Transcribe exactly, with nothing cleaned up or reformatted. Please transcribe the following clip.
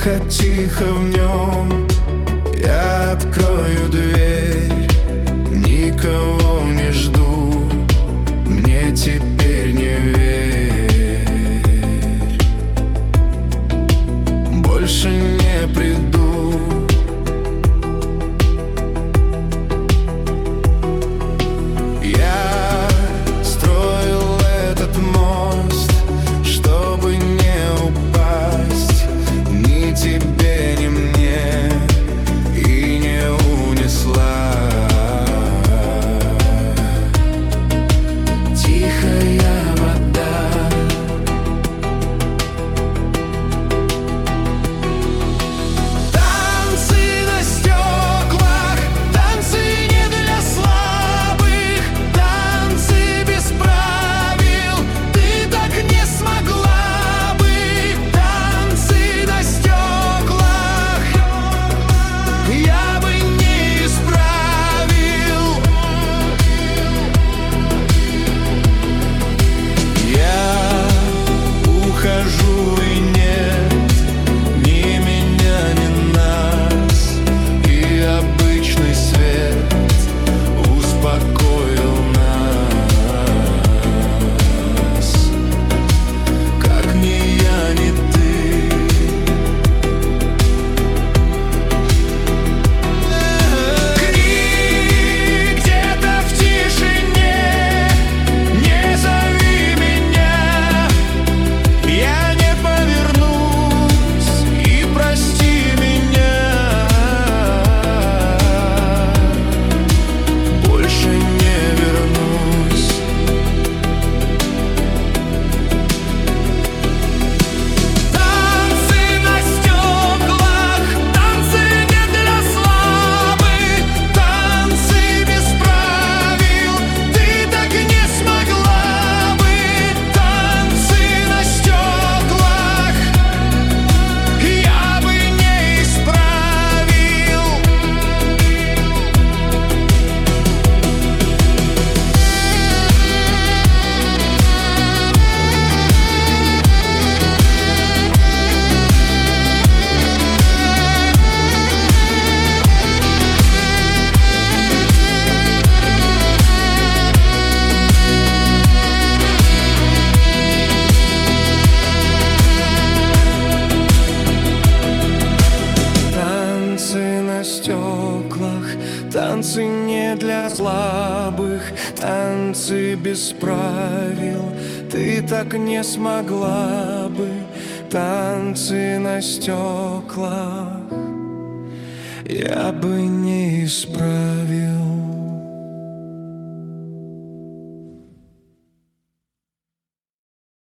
Тихо-тихо в нем я открою дверь, никого не жду, мне теперь не верь, больше не приду. Я строил этот мост, чтобы не упасть ни тебе, ни мне, и не унесла тихая вода. Танцы на стеклах, танцы не для слабых, танцы без правил, ты так не смогла бы. Танцы на стеклах я бы не исправил. Я ухожу, и нет ни меня, ни нас, и обычный свет успокоил нас. Как ни я, ни ты. Крик где-то в тишине, не зови меня, я не повернусь, и прости меня, больше не вернусь. Танцы на стеклах, танцы не для слабых, танцы без правил, ты так не смогла бы. Танцы на стеклах я бы не исправил. Танцы на стеклах, танцы не для слабых, танцы без правил, ты так не смогла бы. Танцы на стеклах я бы не исправил.